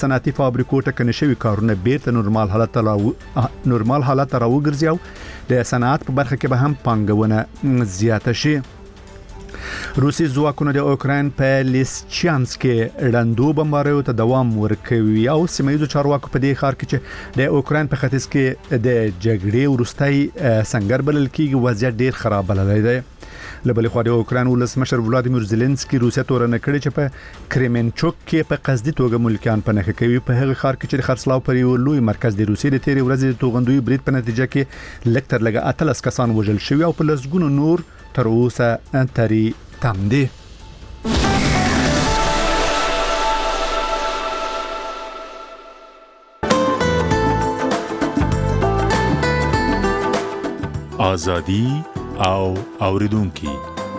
صنعتي فابریکو ټکنۍ شوي کارونه بیرته نورمال حالت ته راوګرځي او د صنعت په برخه کې به هم پانګونه زیاته شي. روسي ځواکونه د اوکراین په لیسچانسک کې ړندو بمباریو ته دوام ورکوي او سیمایي چارواکو په دې ښار کې چې د اوکراین په ختیځ کې د جګړې وروستۍ سنگر بلل کېږي وضعیت ډیر خراب بللی دی. لبلې خو د اوکراین ولسمشر ولادیمیر زيلنسکي روسیا تورنه کړې چې په کریمنچوک کې په قصدي توګه ملکیان په نخښه کوي په هغه ښار کې چې خرڅلاو پر یو لوی مرکز د روسیې د تیرې ورځې د توغندوی برید په نتیجه کې لکتر لګه 13 کسان وژل شوي او په لسګونو نور تر اوسه تری تم دي. آزادی او اوریدونکو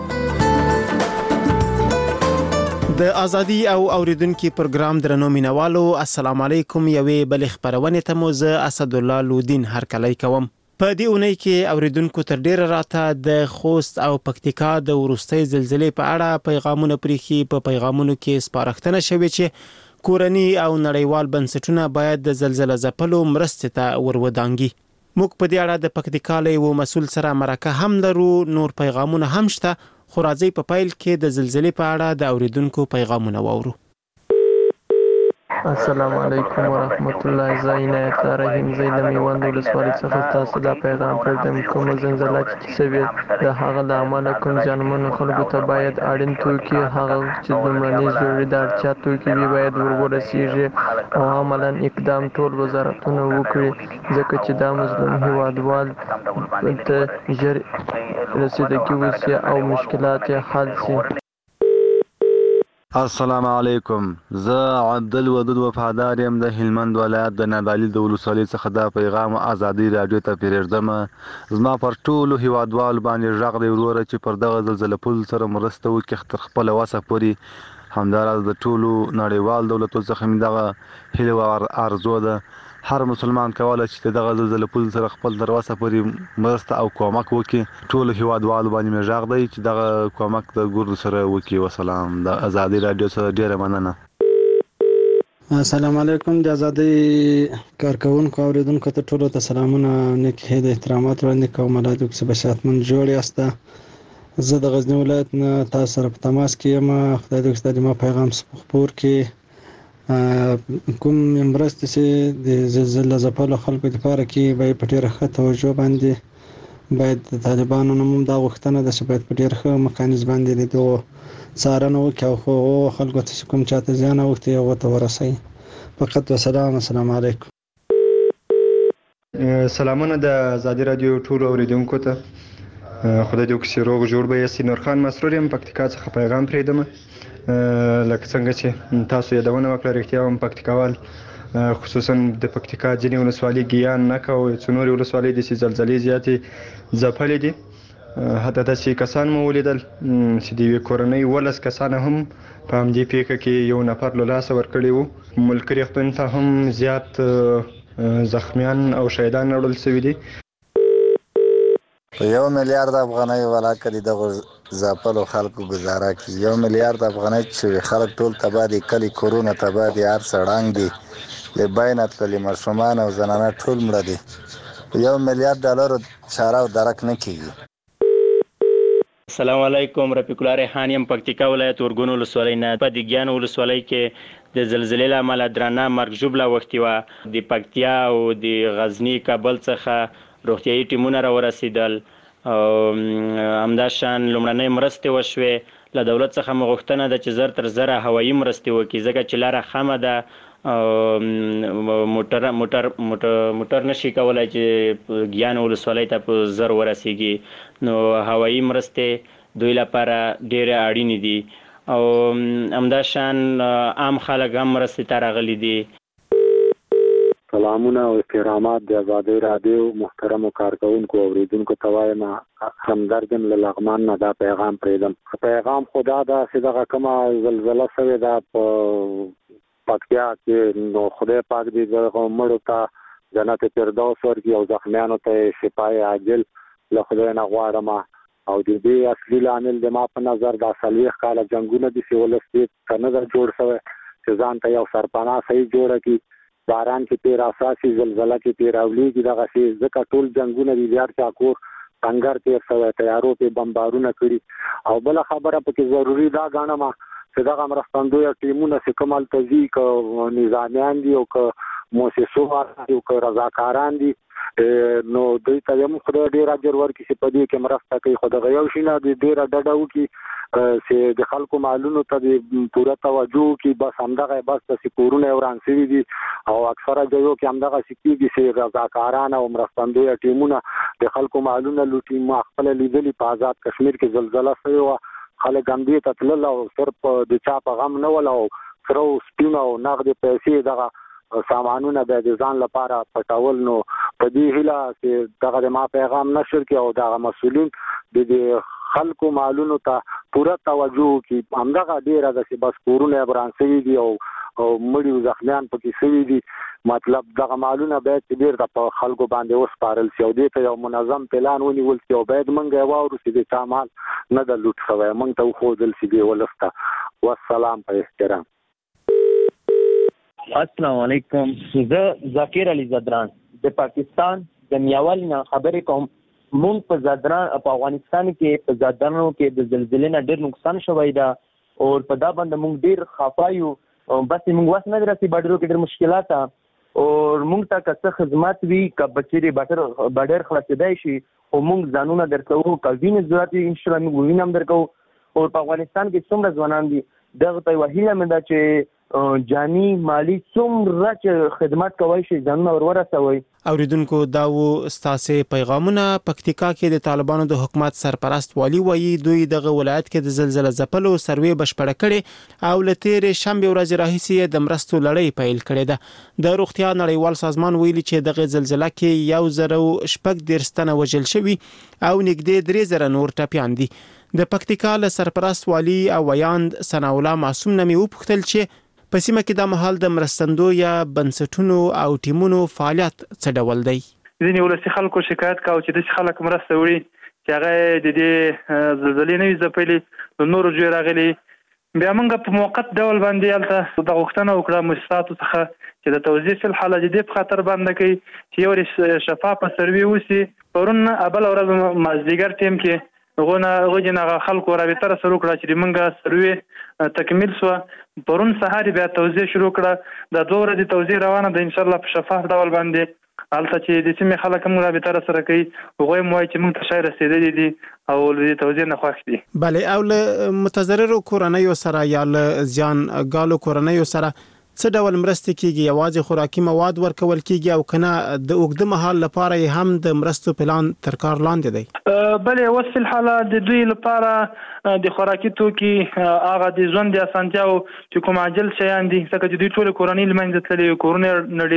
د ازادي او اوریدونکو پروګرام درنو مینوالو السلام علیکم. یوې بل خبرونه ته مو زه اسد الله لودین هرکلی کوم. په دې اونۍ کې اوریدونکو تر ډیره راته د خوست او پکتیکا د ورستۍ زلزلې په اړه پیغامونه پریخي. په پیغامونو کې سپارښتنه شوې چې کورنی او نړیوال بنسټونه باید د زلزلې ځپلو مرستې ته ورودانګي. موږ په دې اړه د پکتیکا له مسؤل سره مرکه هم لرو. نور پیغامونه هم شته خو راځي په پایل کې د زلزلې په اړه د اوریدونکو پیغامونه واورو. السلام علیکم ورحمت الله. زاینات رحیم زید میوند ولسوالۍ څخه تاسو دا پیغام پردم کوم زلزلہ چې سوي د هغه د عمله کوم ځانمنو خلکو ته باید اړین توکي هغه چې لومړني ضروري د اړتیا توکي وي باید ورسیږي او عملاً اقدام ټول وزارتونه وکړي ځکه چې دا مظلوم هیوادوال ته ژر رسیدګي وشي او مشکلات حل شي. السلام علیکم. زه عبدالودود وفادار یم د هلمند ولایت د نادعلي د ولسوالۍ څخه دا پیغام ازادي رادیو ته پیرزم. زما پر ټولو هیوادوال باندې ژغ دی وروره چې پر دغه زلزلې پول سره مرسته وکړي تر خپل وسه پورې. همداراز د ټولو نړیوال دولتونو څخه مې دغه هیله او ارزو ده هر مسلمان کولای شي چې دغه زلزلې پول سره خپل دروازه پورې مرسته او کومک وکړي. ټول هیوادوال باندې مې ژغ دی چې دغه کومک د ګورد سره وکړي. وسلام. د ازادي رادیو سره ډیره مننه. السلام علیکم. د ازادي کارکونکو اوریدونکو ته ټولو ته سلامونه نیک هیله احترامات وړاندې کوم. ملاتړ کې بشاتمن جوړ یاست. زه د غزنی ولایت نه تاسو سره په تماس کې یم. خدای دې ستاسو ما پیغام خپور کې کوم مرسته چې د زلزلې ځپلو خلکو لپاره کې باید په ډیره ښه توجه باندې باید د طالبانو نوم دا غوښتنه ده چې باید په ډیره ښه میکانیزم باندې د څارنه وکړي او خو خلکو ته کوم چاته ځان اوختي هغه ته ورسي. فقط وسلام. السلام علیکم. سلامونه د ازادي رادیو ټول اوریدونکو ته. خدای دې وکړي روغ جوړ به یې. نور خان مسرور یم پکتیکا څخه پیغام پریدم. لکه څنګه چې تاسو یادونه وکړه رښتیا هم پکتیکاوال خصوصا د پکتیکا ځینې ولسوالۍ ګیان نکه او څو نورې ولسوالۍ د زلزلې زیاتې ځپلې دي. حتی داسې کسان مو ولیدل چې د یوې کورنۍ 12 کسان هم په همدې پیښه کې یو نفر له لاسه ورکړی وو. ملکي روغتون ته هم زیات زخمیان او شهیدان وړل شوي دي. په 1 میلیارډ افغانۍ ولاکه دي دغه ځپلو خلکو گزاره کوي. 1 میلیارډ افغانۍ چې خلک ټول تباه دي، کلي کورونه تباه دي، هر څه ړنګ دي، له بینه تللي ماشومان او زنانه ټول مړه دي. په 1 میلیارډ ډالرو چاره او درک نه کیږي. السلام علیکم. رفیق الله ریحان یم پکتیکا ولایت ورګون ولسوالۍ نه. په دیګیان ولسوالۍ کې د زلزلې له امله درانه مرګ ژوبله وختي وه. د پکتیا او د غزني کابل څخه روغتیایي ټیمونه راورسېدل او همداشان لومړنۍ مرستې وشوې. له دولت څخه مو غوښتنه ده چې زر تر زره هوایي مرستې وکړي ځکه چې لاره خمه ده. موټر نشي کولای چې ګیان ولسوالۍ ته په زر ورسیږي. نو هوایي مرستې دوی لپاره ډېرې اړینې دي او همداشان عام خلک هم مرستې ته راغلي دي. سلامونه او احترامات د ازادي رادیو محترمو کارکونکو او اوریدونکو ته وایم. همدرد له لغمان نه دا پیغام پریدم. پیغام خدا دا چې دغه کومه زلزله شوې ده په پکتیا کې، نو خدای پاک دې دغه مړو ته جنت فردوس ورکړي او زخمیانو ته شفای عاجل له خدای نه غواړم. او د دې اصلي لامل د ما په نظر دا 40 کاله جنګونه دي چې ولس دې ته نه ده جوړ شوی چې ځان ته یو سرپناه صحیح جوړه کړي باران کې تیر اساسي زلزلہ کې تیر اولیږي دغه شی ځکه ټول جنگونه دي بیا چاکور څنګه تیر سوی تیارو په بمبارونه کړي او بل خبره پکې ضروری دا غاڼه چې دغه مرستندوی ټیمونه چې کومل تزیق نظامیان دي او مؤسسو او رضاکاران دي نو دوی ته هم خدای ډیر اجر ورکړي چې په دې کې مرسته کوي خو دغه یو شي نه ډیر ډډه وکړي چې د خلکو معلوماتو ته پوره توجه وکړي بس همدغه بس چې کورونه وران شوي دي او اکثره ځایو کې همدغه سکیږي چې رضاکاران او مرستندوی ټیمونه د خلکو معلومات لوټي ما خپل لیدلي په آزاد کشمیر کې زلزلہ شوی و خلک هم دې ته تلل او صرف د چا په غم نه ول او سره سپین او نغد پیسې دغه سامانونه د ځان لپاره پټول نو په دې هیله چې دغه ما پیغام نشر کې او دغه مسؤلین د خلکو معلوماتو ته پوره توجه کوي همدغه ډیره د بس کورونه بران شوي دي او مړي او زخمیان پکې شوي دي مطلب دغه معلومات باید چې ډیر د خلکو باندې وسپارل شي او دې ته یو منظم پلان ونیول شي او باید منګه واورو چې د سامان نه د لوټ شوی مونږ ته خو دل سي دی ولسته والسلام په احترام. السلام علیکم. زه ذکر علي زدران د پاکستان د میاوال نه خبرې کوم. مونږ په زدران په افغانستان کې په زدرانو کې د زلزلې نه ډېر نقصان شوی دا او په دا باندې مونږ ډېر خفایو بس مونږ واس نه درسي باډرو کې ډېر مشکلات او مونږ ته که خدمات وی ک بچری باډر خلاصېدای شي او مونږ ځانونه درکو کوینه ضرورت ان شاء الله موږ وینم درکو او په افغانستان کې څومره ځوانان دي دغه په وهیله مې دا چې جانی مالی څومره چې خدمات کوي شي ځانونه ورورسوي. اوریدونکو دا و ستاسو پیغامونه. پکتیکا کې د طالبانو د حکومت سرپرست والی وایي دوی دغه ولایت کې د زلزلہ ځپلو سروې بشپړه کړي او لتیر شنبه ورځ راهیسې د مرستو لړۍ پیل کړې ده. د روغتیا نړیوال سازمان ویلي چې دغه زلزلہ کې 1,014 تنه وژل شوي او نږدې 3,000 نور ټپیان دي. د پکتیکا له سرپرست والی او ویاند ثناء الله معصوم نمي وپوښتل چې په سیمه کې د مهال د مرستندو یا بنسټونو او ټیمونو فعالیت څه ډول دی. ځینې ولسي خلکو شکایت کاوه چې د خلک مرسته وړي چې هغه د دې زلزلې نه ځپلي د نورو جوړ راغلي بیا موږ په موقت ډول باندې الته د غوښتنه وکړه مؤسساتو څخه چې د توزیع فل حاله جدي په خاطر باندې کوي چې یو شفافه سروي وسی پرون ابل ورځ مازدیګر ټیم کې غوښنه خلکو رابطه سره وکړه چې موږ سروي تکمیل شو پرون سهار بیا توزیع شروع کړه د 2 ورځې توزیع روانه ده ان شاء الله په شفاف ډول باندې البته چې د سیمې خلک موږ رابطه سره کوي هغه موای چې موږ ته شای رسیدلې دي او د توزیع نه خوښ دي. بله او له متضرر کورنۍ سره یا له ځان غالو کورنۍ سره څه ډول مرستې کیږي یوازې خوراکي مواد ورکول کیږي او کنه د اوږد مهال لپاره هم د مرستو پلان تر کار لاندې دی؟ بله اوس په حاله د دوی لپاره د خوراکي توکي هغه د ژوند د اسانتیاو چې کوم عاجل شیان دي ځکه چې دوی ټول کورنۍ لمنځه تللي کورونه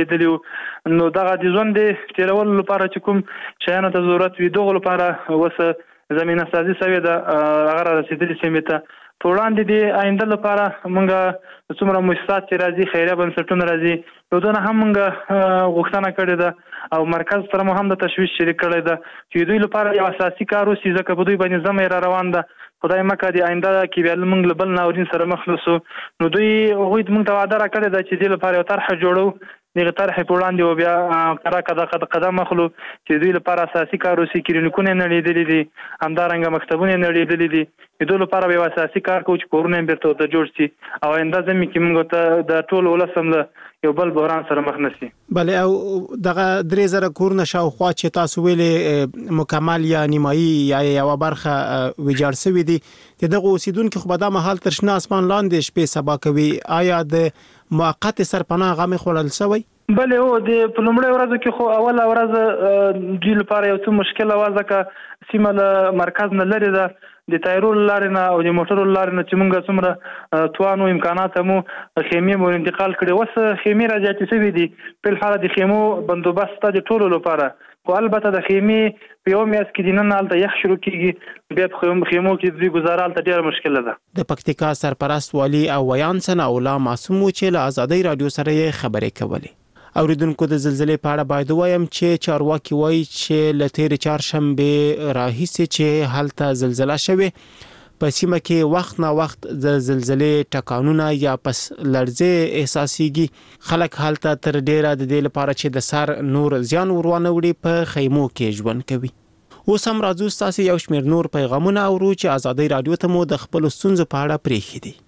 نړېدلي نو دغه د ژوند د تیرولو لپاره چې کوم شیانو ته ضرورت وي دغه لپاره اوس زمينه سازي شوې ده هغه رسیدلي سیمه ته په وړاندې د آینده لپاره موږ څومره مؤسسات چې راځي خیریه بنسټونه راځي نو دونه هم موږ غوښتنه کړې ده او مرکز سره هم د تشویش شریک کړی ده چې دوی لپاره یو اساسي کار وشي ځکه په دوی باندې زموږ روان ده خدای مکه د آینده کې بیا موږ له بل ناورین سره مخ نشو نو دوی هغوی موږ ته وعده راکړې ده چې دې لپاره یو طرح جوړو دغه طرح په وړاندې او بیا قدم اخلو چې دوی لپاره اساسي کار وشي کلینیکونه نړېدلي دي همدارنګه مکتبونه نړېدلي دي د دوی لپاره یو اساسي کار کوو چې کورونه بیرته ورته جوړ شي او آینده زمي کې موږ ته د ټول ولسم یو بل بحران سره مخ نشي. بله او دغه 3,000 کورونه شاوخوا چې تاسو ویلې مکمل یا نیمایي یا یو برخه ویجاړ شوي دي دغه اوسیدونکو خو به د مهال تر شنه اسمان لاندې شپې سبا کوي آیا د موقت سرپناه غمه خلل شوی؟ بله او د پلومړی ورځ کې خو اوله ورځ دوی لپاره یو څه مشکل وازه ک سیمه له مرکز نه لري ده د تایرول لارې نه او د موټرو لارې نه چې موږ څومره توانو امکانات مو خیمې مو انتقال کړي وس خیمې راځي چې دي په حال د خیمو بندوبست د ټولو لپاره خو البته د خیمې په یو میاس کې دینه نالته یخ شروع کیږي بیا په خیمو کې د گزارال ته ډیره مشکل ده. د پکتیکا سرپرست والی او ویان ثناء الله معصوم چې له آزادۍ رادیو سره خبرې کولې. اوریدونکو د زلزلې په اړه باید وایم چې چارواکي وایي چې له تیر چهارشنبه راهیسې چې هلته زلزلہ شوه په سیمه کې وخت نا وخت د زلزلې ټکانونه یا پس لړزې احساسيږي. خلک حالت تر ډیره د دې لپاره چې د سر نور زیان ورونه وړي په خیمو کې ژوند کوي. اوس هم راځو تاسو یو شمېر نور پیغامونه اورو چې آزادۍ رادیو ته مو د خپل ستونزو په اړه پریښي دي.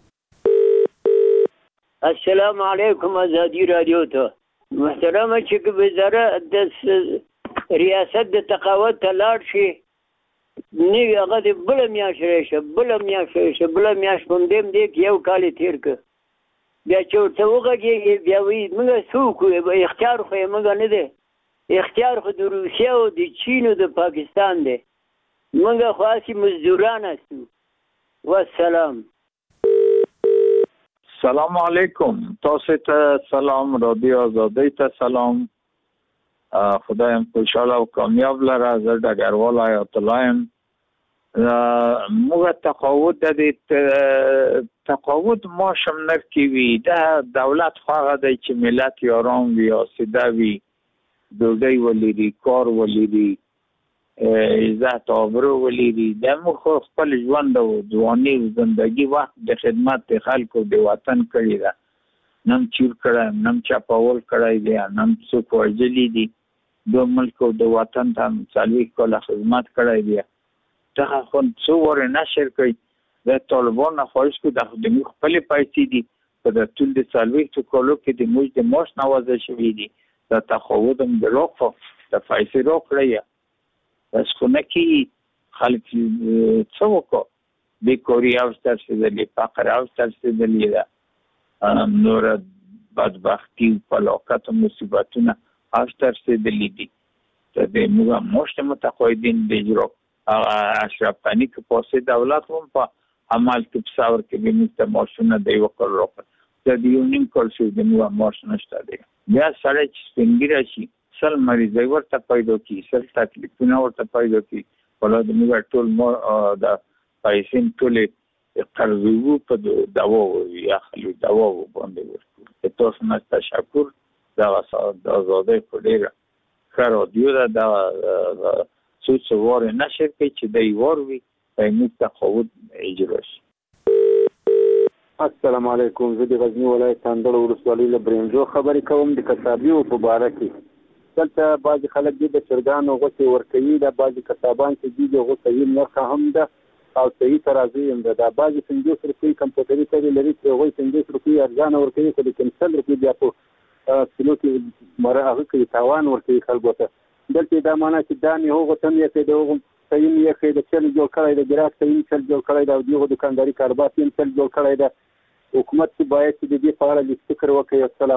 السلام علیکم آزادۍ رادیو ته محترمه چې وزارت د ریاست د تقاعد ته لاړ شي نو هغه د بل میاشت په دې کې یو کال تیر ک بیا چې ورته وغږېږي بیا وایي موږ څوک یو اختیار خو یې موږ نه دی اختیار خو د روسیې او د چین او د پاکستان دی موږ خو هسې مزدوران هستو. والسلام. سلام علیکم. تاسو ته سلام. رادیو آزادۍ ته سلام. خدایم خوشحاله او کامیاب لره. زه ډګروال حیات الله یم. موږ تقاعد معاش هم نرکوي. د دولت خو هغه دی چې ملت یې ارام وي آسوده وي ډوډۍ ولري کار ولري عزت آبرو ولري. د موږ خپل ژوند او ځواني او زندګي وخت د خدمت د خلکو د وطن کړی ده. نم چور کړی نم چاپاول کړی دی نم څوک وژلي دي. د ملک او د وطن ته 40 کاله خدمت کړی دی. دغه خو څو ورې نشر کوي د طالبان خواهش کوي د خپلې پیسې دي په د ټول د 40 کالو کې د موږ د معاش نوازه شوي دي. د تقاعد هم د راکړو د پیسې راکړی بس خو نه کېږي. خلک څه وکړو بیکاري اوج ته رسېدلې فقر اوج ته رسېدلې ده نور بدبختي فلاکت او مصیبتونه اوج ته رسېدلي دي. د موږ معاش متقاعدین د اجرا اشرف غني که پاسې دولت هم په عمل کې په څاور کې به موږ ته معاشونه د یو کال راکړل د یو نیم کال شو د موږ معاش نشته دی. بیا سړی چې سپینګیره شي سل مریضۍ ورته پیدا کړي سل تکلیفونه ورته پیدا کړي ولا د موږ ټول د پیسې ټولې قرض وو په دوا یا خلو دوا باندې ورکړو. تاسو نه تشکر. دا د آزادۍ په ډېره ښه رادیو ده. دا څو واره نشر کوي چې دی وار وي په موږ تقاعد اجرا شي. السلام علیکم. زه د غزنی ولایت اندړ ولسوالۍ له برنجو خبرې کوم. د کسابیو په باره کې دلته بعضې خلک دي د چرګانو غوښې ورکوي. دا بعضې کسابان چې دي د هغو صحیح نرخه هم ده او صحیح ترازو هم ده. دا بعضې 50 روپۍ کمپیوټري ترې لري چې هغوی 50 روپۍ ارزانه ورکوي خو لیکن 100 روپۍ بیا په کیلو کې هغه کوي تاوان ورکوي خلکو ته. دلته دا معنا چې دا نه هغو ته یې د هغو صحیح یې د چل جوړ کړی د ګراک صحیح چل جوړ کړی دا د دکانداري کاروبار یې چل جوړ کړی دا. حکومت چې باید چې د دې په اړه فکر وکړي. السلام